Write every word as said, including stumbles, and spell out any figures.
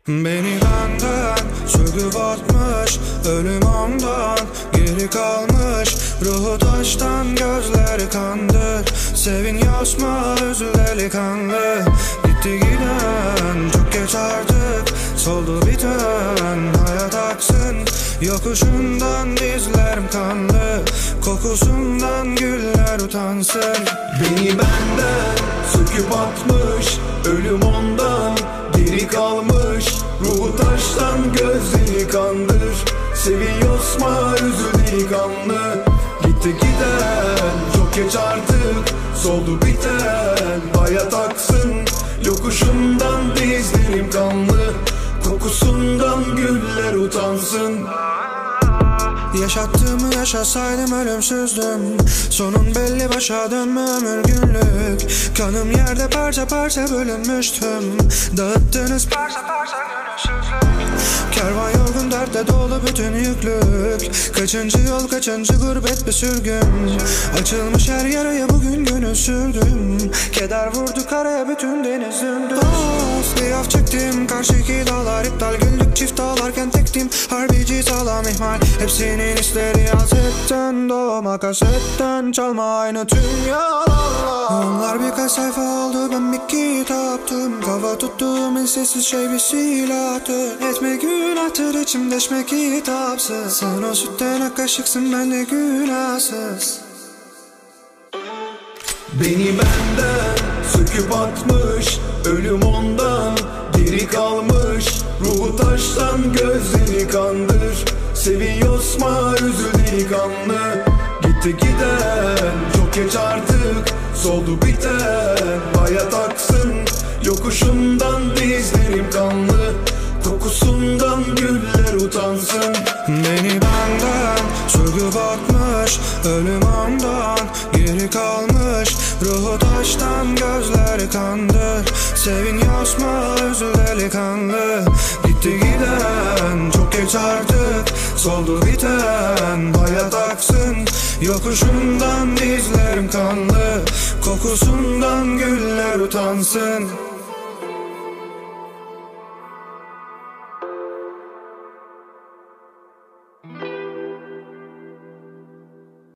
Beni benden söküp atmış, ölüm ondan geri kalmış. Ruhu taştan, gözleri kandır. Sevin yosma, özü delikanlı. Gitti giden çok geç artık, soldu biten. Hayat aksın yokuşundan, dizlerim kanlı. Kokusundan güller utansın. Beni benden söküp atmış, ölüm ondan geri kalmış. Ruhu taştan, gözleri kandır. Sevin yosma, özü delikanlı. Gitti giden çok geç artık, soldu biten. Hayat aksın yokuşundan, dizlerim kanlı. Kokusundan güller utansın. Yaşattığımı yaşasaydım ölümsüzdüm. Sonun belli, başa dönme ömür günlük. Kanım yerde parça parça bölünmüştüm. Dağıttınız parça parça gönülsüzlük. Kervan yorgun, dertle dolu bütün yüklük. Kaçıncı yol, kaçıncı gurbet bir sürgün. Açılmış her yaraya bugün gönül sürdüm. Keder vurdu karaya, bütün deniz döndü. Of, bir af çektim, karşıki dağlar iptal. Güldük çift ağlarken tektim, harbici sağlam ihmal. Hepsinin hisleri hasetten, doğma kasetten. Çalma aynı tüm yalanlar. Onlar birkaç sayfa oldu, ben bir kitaptım. Kafa tuttuğum en sessiz şey bir silahtı. Etme günahtır içimde içme kitapsız. Sen o sütten ak kaşıksın, ben de günahsız. Beni benden söküp atmış, ölüm ondan geri kalmış. Ruhu taştan, gözleri kandır. Sevin yosma, özü delikanlı. Gitti giden çok geç artık, soldu biten. Hayat aksın yokuşundan, dizlerim kanlı. Kokusundan güller utansın. Beni benden söküp atmış, ölüm ondan geri kalmış. Ruhu taştan, gözleri kandır. Sevin yosma, özü delikanlı. Gitti giden çok geç artık, soldu biten. Hayat aksın yokuşundan, dizlerim kanlı. Kokusundan güller utansın.